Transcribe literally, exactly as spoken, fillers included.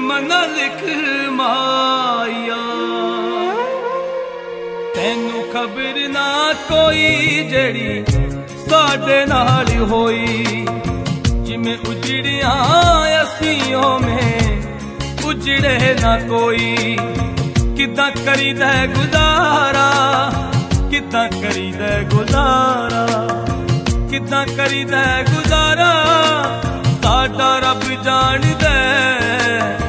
मना लिख माया तैनू खबर ना कोई जड़ी साडे नाल होई जिमें उजड़िया असियों में उजड़े ना कोई किदा करीदा गुजारा किदा करीदा गुजारा किदा करीदा गुजारा साडा रब जान